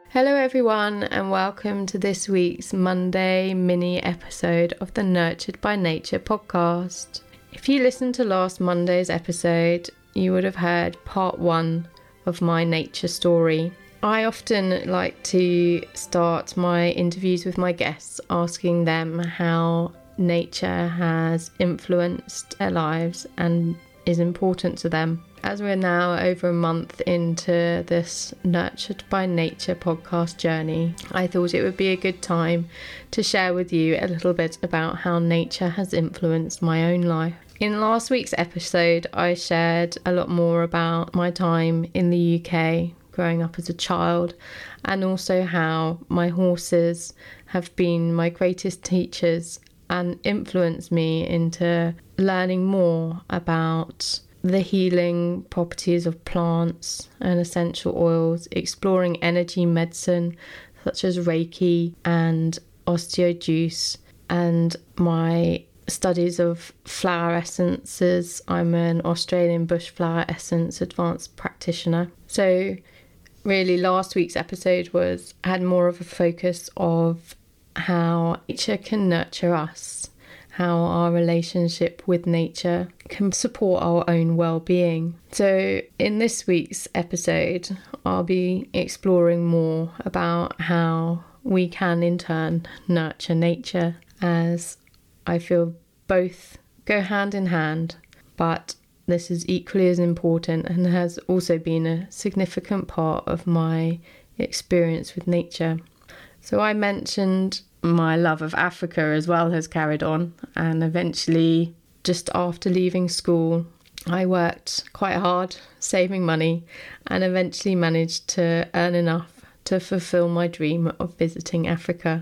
Hello everyone and welcome to this week's Monday mini episode of the Nurtured by Nature podcast. If you listened to last Monday's episode, you would have heard part 1 of my nature story. I often like to start my interviews with my guests asking them how nature has influenced their lives and is important to them. As we're now over a month into this Nurtured by Nature podcast journey, I thought it would be a good time to share with you a little bit about how nature has influenced my own life. In last week's episode, I shared a lot more about my time in the UK, growing up as a child, and also how my horses have been my greatest teachers and influenced me into learning more about the healing properties of plants and essential oils, exploring energy medicine such as Reiki and osteojuice, and my studies of flower essences. I'm an Australian bush flower essence advanced practitioner. So really last week's episode had more of a focus of how nature can nurture us, how our relationship with nature can support our own well-being. So in this week's episode, I'll be exploring more about how we can in turn nurture nature, as I feel both go hand in hand, but this is equally as important and has also been a significant part of my experience with nature. So I mentioned my love of Africa as well has carried on, and eventually just after leaving school I worked quite hard saving money and eventually managed to earn enough to fulfill my dream of visiting Africa.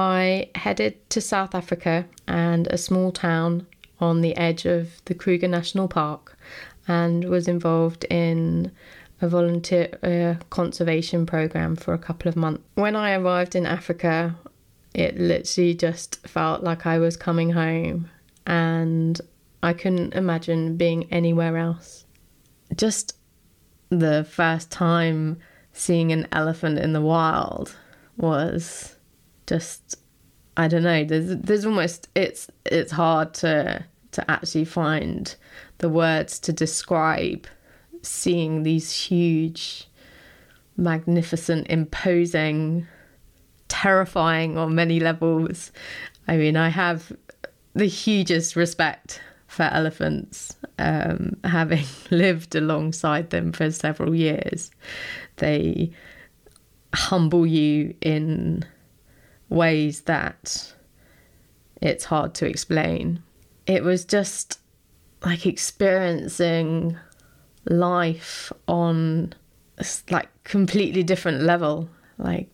I headed to South Africa and a small town on the edge of the Kruger National Park and was involved in a volunteer conservation program for a couple of months. When I arrived in Africa, it literally just felt like I was coming home and I couldn't imagine being anywhere else. Just the first time seeing an elephant in the wild was just, I don't know, there's almost, it's hard to actually find the words to describe seeing these huge, magnificent, imposing, terrifying on many levels. I mean, I have the hugest respect for elephants, having lived alongside them for several years. They humble you in ways that it's hard to explain. It was just like experiencing life on like completely different level. Like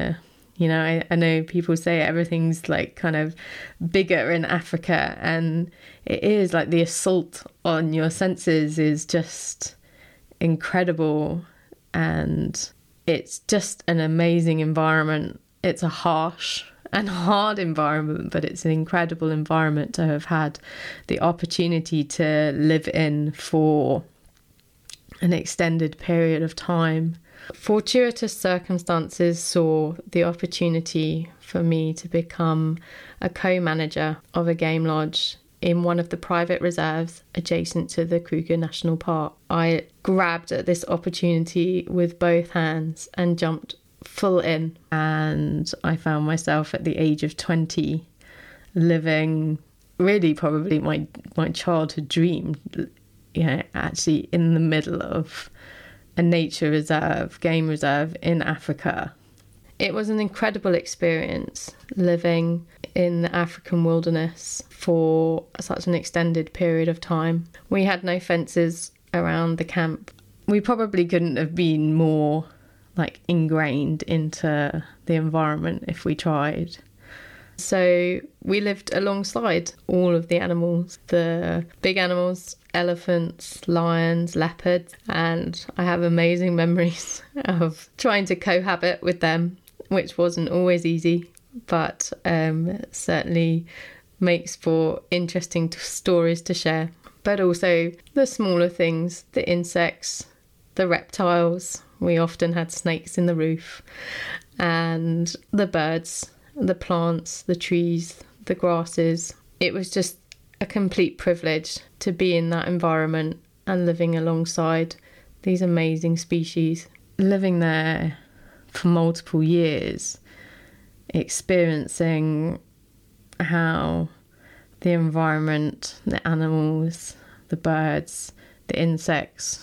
I know people say everything's like kind of bigger in Africa, and it is like the assault on your senses is just incredible, and it's just an amazing environment. It's a harsh and hard environment, but it's an incredible environment to have had the opportunity to live in for an extended period of time. Fortuitous circumstances saw the opportunity for me to become a co-manager of a game lodge in one of the private reserves adjacent to the Kruger National Park. I grabbed at this opportunity with both hands and jumped full in, and I found myself at the age of 20 living really probably my childhood dream, actually in the middle of a nature reserve, game reserve in Africa. It was an incredible experience living in the African wilderness for such an extended period of time. We had no fences around the camp. We probably couldn't have been more like ingrained into the environment if we tried. So we lived alongside all of the animals, the big animals, elephants, lions, leopards, and I have amazing memories of trying to cohabit with them, which wasn't always easy, but certainly makes for interesting stories to share. But also the smaller things, the insects, the reptiles, We often had snakes in the roof, and the birds, the plants, the trees, the grasses. It was just a complete privilege to be in that environment and living alongside these amazing species. Living there for multiple years, experiencing how the environment, the animals, the birds, the insects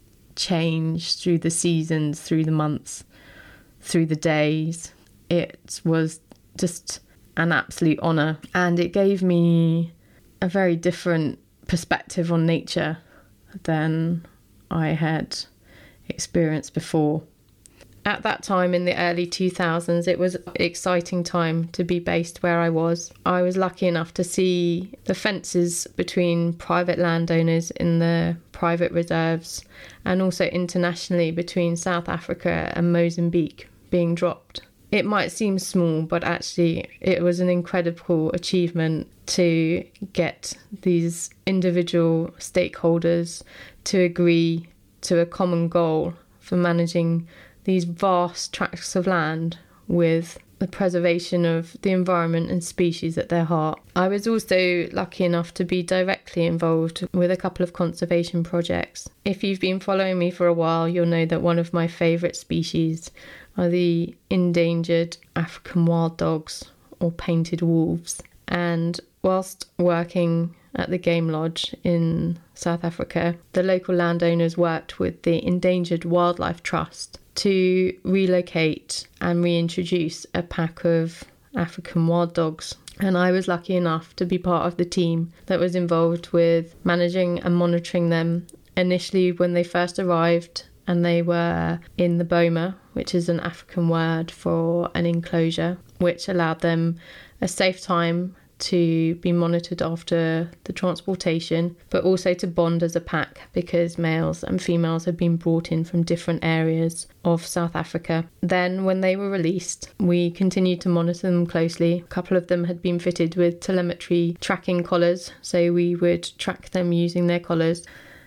change through the seasons, through the months, through the days. It was just an absolute honour, and it gave me a very different perspective on nature than I had experienced before. At that time in the early 2000s, it was an exciting time to be based where I was. I was lucky enough to see the fences between private landowners in the private reserves, and also internationally between South Africa and Mozambique, being dropped. It might seem small, but actually it was an incredible achievement to get these individual stakeholders to agree to a common goal for managing these vast tracts of land with the preservation of the environment and species at their heart. I was also lucky enough to be directly involved with a couple of conservation projects. If you've been following me for a while, you'll know that one of my favourite species are the endangered African wild dogs, or painted wolves. And whilst working at the Game Lodge in South Africa, the local landowners worked with the Endangered Wildlife Trust to relocate and reintroduce a pack of African wild dogs. And I was lucky enough to be part of the team that was involved with managing and monitoring them initially when they first arrived, and they were in the boma, which is an African word for an enclosure, which allowed them a safe time to be monitored after the transportation, but also to bond as a pack, because males and females had been brought in from different areas of South Africa. Then when they were released, we continued to monitor them closely. A couple of them had been fitted with telemetry tracking collars, so we would track them using their collars.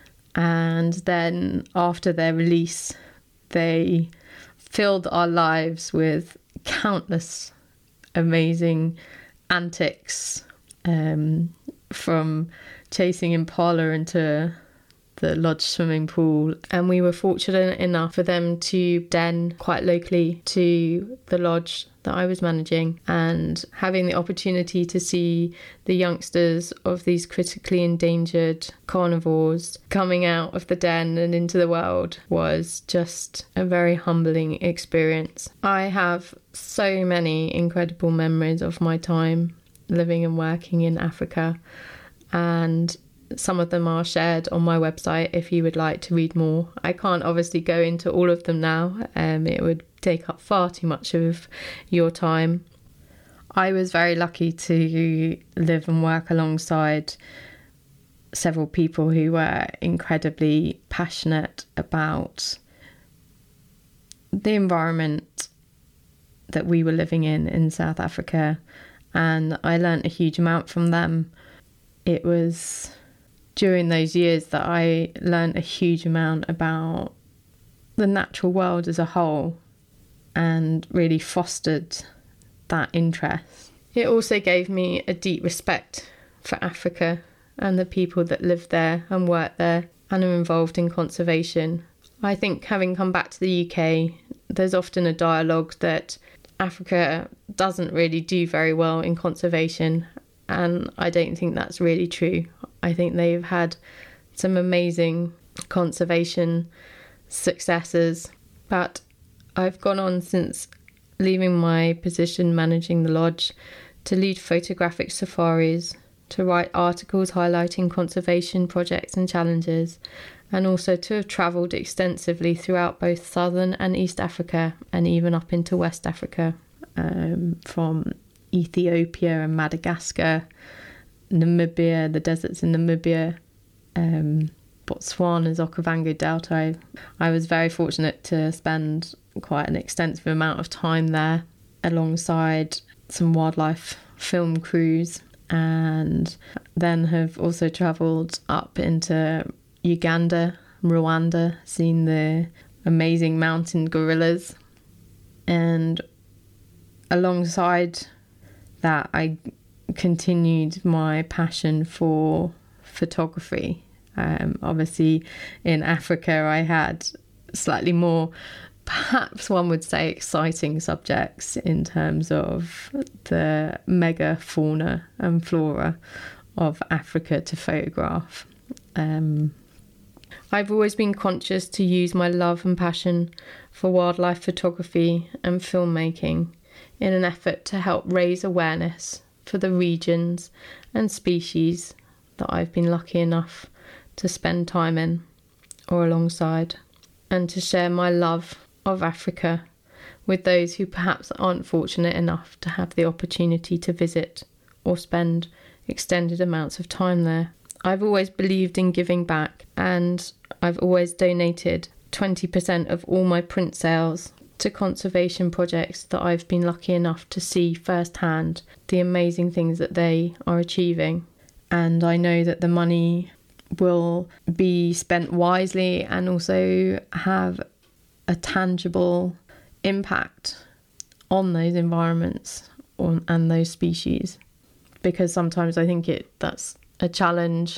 And then after their release, they filled our lives with countless amazing antics, from chasing impala into the lodge swimming pool. And we were fortunate enough for them to den quite locally to the lodge that I was managing, and having the opportunity to see the youngsters of these critically endangered carnivores coming out of the den and into the world was just a very humbling experience. I have so many incredible memories of my time living and working in Africa, and some of them are shared on my website if you would like to read more. I can't obviously go into all of them now. It would take up far too much of your time. I was very lucky to live and work alongside several people who were incredibly passionate about the environment that we were living in South Africa, and I learnt a huge amount from them. It was during those years that I learnt a huge amount about the natural world as a whole and really fostered that interest. It also gave me a deep respect for Africa and the people that live there and work there and are involved in conservation. I think having come back to the UK, there's often a dialogue that Africa doesn't really do very well in conservation, and I don't think that's really true. I think they've had some amazing conservation successes, but I've gone on since leaving my position managing the lodge to lead photographic safaris, to write articles highlighting conservation projects and challenges, and also to have travelled extensively throughout both southern and East Africa, and even up into West Africa, from Ethiopia and Madagascar, Namibia, the deserts in Namibia, Botswana's Okavango Delta. I was very fortunate to spend quite an extensive amount of time there alongside some wildlife film crews, and then have also travelled up into Uganda, Rwanda, seen the amazing mountain gorillas. And alongside that, I continued my passion for photography. Obviously, in Africa, I had slightly more, perhaps one would say, exciting subjects in terms of the mega fauna and flora of Africa to photograph. I've always been conscious to use my love and passion for wildlife photography and filmmaking in an effort to help raise awareness for the regions and species that I've been lucky enough to spend time in or alongside, and to share my love of Africa with those who perhaps aren't fortunate enough to have the opportunity to visit or spend extended amounts of time there. I've always believed in giving back, and I've always donated 20% of all my print sales to conservation projects that I've been lucky enough to see firsthand the amazing things that they are achieving. And I know that the money will be spent wisely and also have a tangible impact on those environments and those species. Because sometimes I think that's a challenge,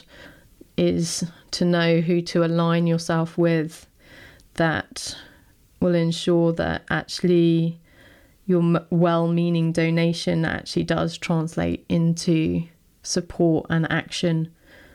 is to know who to align yourself with that will ensure that actually your well-meaning donation actually does translate into support and action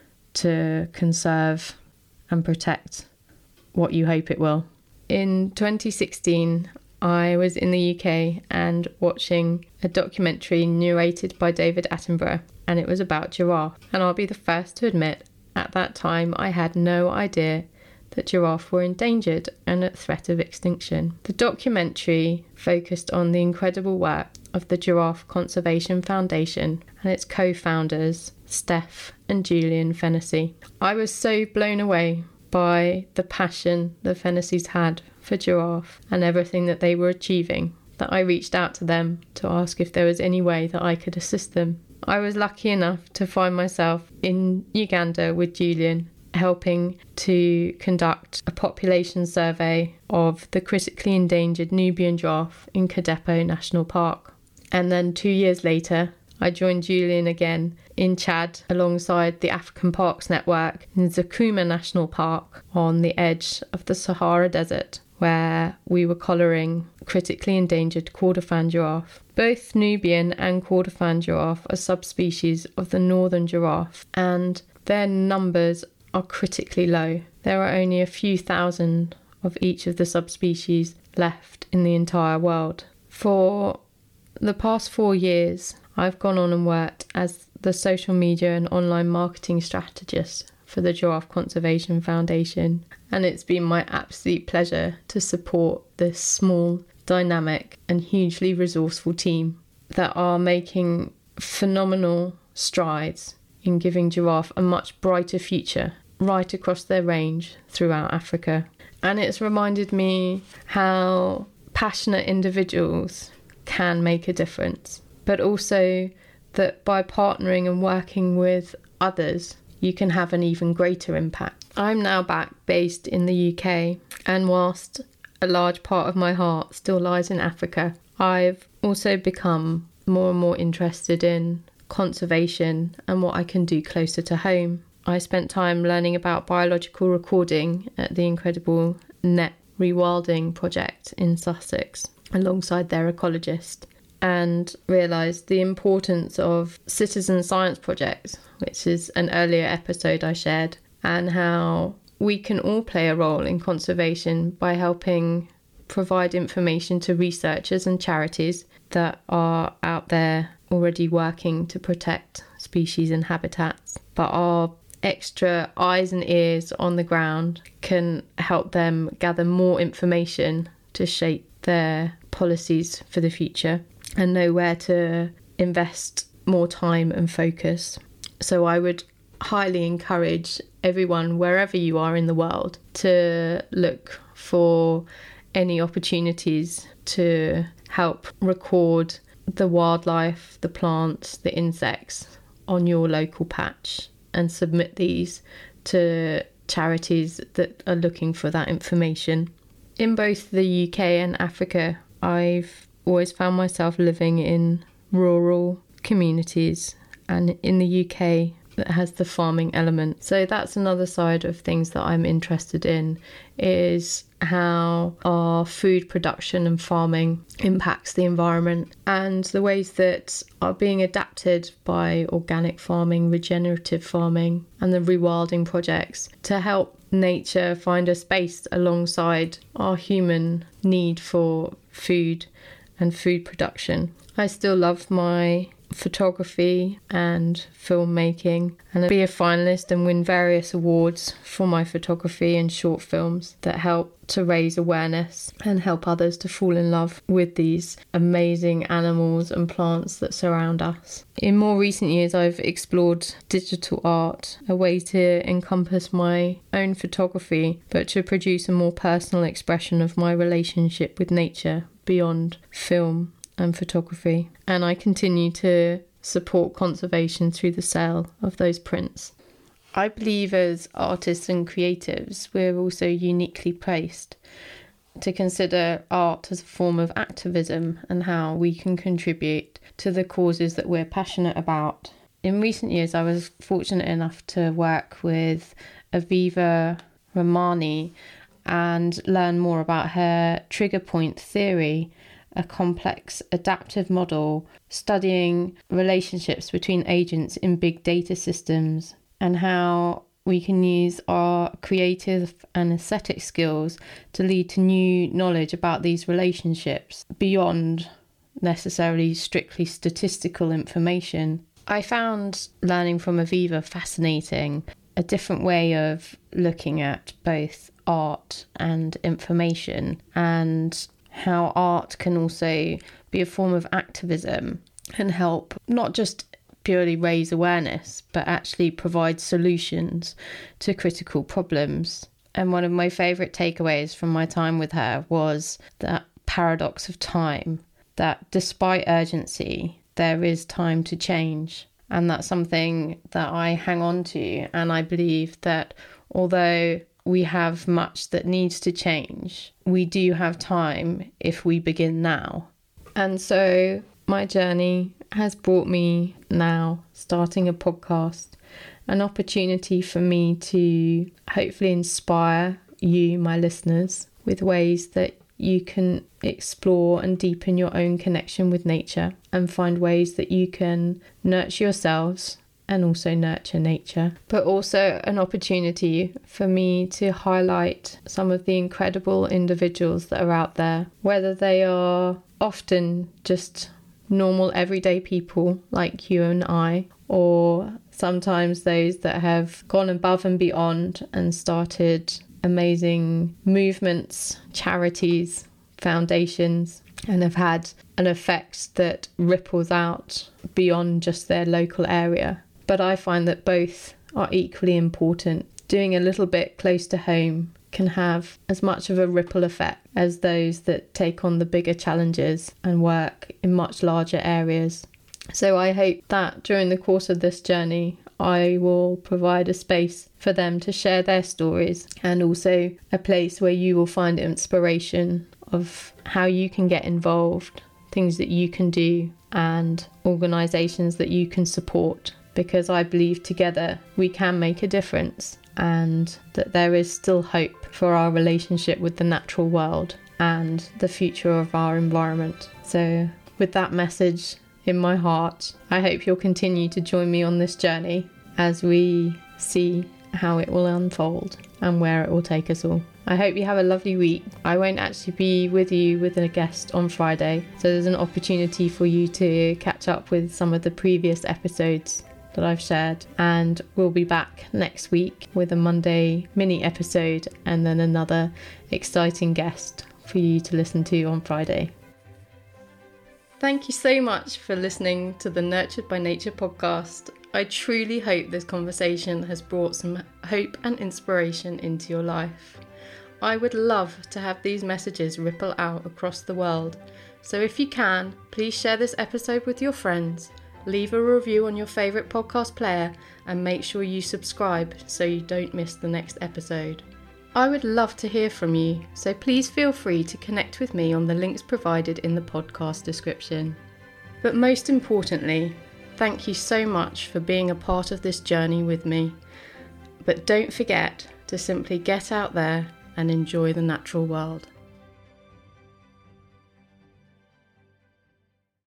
to conserve and protect what you hope it will. In 2016, I was in the UK and watching a documentary narrated by David Attenborough, and it was about giraffe. And I'll be the first to admit, at that time I had no idea that giraffe were endangered and at threat of extinction. The documentary focused on the incredible work of the Giraffe Conservation Foundation and its co-founders, Steph and Julian Fennessy. I was so blown away by the passion the Fennessy's had for giraffe and everything that they were achieving that I reached out to them to ask if there was any way that I could assist them. I was lucky enough to find myself in Uganda with Julian, helping to conduct a population survey of the critically endangered Nubian giraffe in Kadepo National Park. And then 2 years later, I joined Julian again in Chad alongside the African Parks Network in Zakouma National Park on the edge of the Sahara Desert, where we were collaring critically endangered Kordofan giraffe. Both Nubian and Kordofan giraffe are subspecies of the northern giraffe, and their numbers are critically low. There are only a few thousand of each of the subspecies left in the entire world. For the past 4 years, I've gone on and worked as the social media and online marketing strategist for the Giraffe Conservation Foundation, and it's been my absolute pleasure to support this small, dynamic and hugely resourceful team that are making phenomenal strides in giving giraffe a much brighter future right across their range throughout Africa. And it's reminded me how passionate individuals can make a difference, but also that by partnering and working with others, you can have an even greater impact. I'm now back based in the UK, and whilst a large part of my heart still lies in Africa, I've also become more and more interested in conservation and what I can do closer to home. I spent time learning about biological recording at the incredible Net Rewilding project in Sussex alongside their ecologist, and realised the importance of citizen science projects, which is an earlier episode I shared, and how we can all play a role in conservation by helping provide information to researchers and charities that are out there already working to protect species and habitats. But our extra eyes and ears on the ground can help them gather more information to shape their policies for the future and know where to invest more time and focus. So I would highly encourage everyone, wherever you are in the world, to look for any opportunities to help record the wildlife, the plants, the insects on your local patch, and submit these to charities that are looking for that information. In both the UK and Africa, I've always found myself living in rural communities, and in the UK that has the farming element. So that's another side of things that I'm interested in, is how our food production and farming impacts the environment, and the ways that are being adapted by organic farming, regenerative farming, and the rewilding projects to help nature find a space alongside our human need for food and food production. I still love my photography and filmmaking, and I'd be a finalist and win various awards for my photography and short films that help to raise awareness and help others to fall in love with these amazing animals and plants that surround us. In more recent years, I've explored digital art, a way to encompass my own photography, but to produce a more personal expression of my relationship with nature beyond film and photography. And I continue to support conservation through the sale of those prints. I believe as artists and creatives, we're also uniquely placed to consider art as a form of activism and how we can contribute to the causes that we're passionate about. In recent years, I was fortunate enough to work with Aviva Ramani and learn more about her trigger point theory, a complex adaptive model studying relationships between agents in big data systems, and how we can use our creative and aesthetic skills to lead to new knowledge about these relationships beyond necessarily strictly statistical information. I found learning from Aviva fascinating, a different way of looking at both art and information, and how art can also be a form of activism and help not just purely raise awareness, but actually provide solutions to critical problems. And one of my favourite takeaways from my time with her was that paradox of time, that despite urgency, there is time to change. And that's something that I hang on to. And I believe that although we have much that needs to change, we do have time if we begin now. And so my journey has brought me now starting a podcast, an opportunity for me to hopefully inspire you, my listeners, with ways that you can explore and deepen your own connection with nature and find ways that you can nurture yourselves and also nurture nature, but also an opportunity for me to highlight some of the incredible individuals that are out there, whether they are often just normal everyday people like you and I, or sometimes those that have gone above and beyond and started amazing movements, charities, foundations, and have had an effect that ripples out beyond just their local area. But I find that both are equally important. Doing a little bit close to home can have as much of a ripple effect as those that take on the bigger challenges and work in much larger areas. So I hope that during the course of this journey, I will provide a space for them to share their stories, and also a place where you will find inspiration of how you can get involved, things that you can do, and organisations that you can support. Because I believe together we can make a difference, and that there is still hope for our relationship with the natural world and the future of our environment. So with that message in my heart, I hope you'll continue to join me on this journey as we see how it will unfold and where it will take us all. I hope you have a lovely week. I won't actually be with you with a guest on Friday, so there's an opportunity for you to catch up with some of the previous episodes that I've shared, and we'll be back next week with a Monday mini episode and then another exciting guest for you to listen to on Friday. Thank you so much for listening to the Nurtured by Nature podcast. I truly hope this conversation has brought some hope and inspiration into your life. I would love to have these messages ripple out across the world, so if you can, please share this episode with your friends. Leave a review on your favourite podcast player and make sure you subscribe so you don't miss the next episode. I would love to hear from you, so please feel free to connect with me on the links provided in the podcast description. But most importantly, thank you so much for being a part of this journey with me. But don't forget to simply get out there and enjoy the natural world.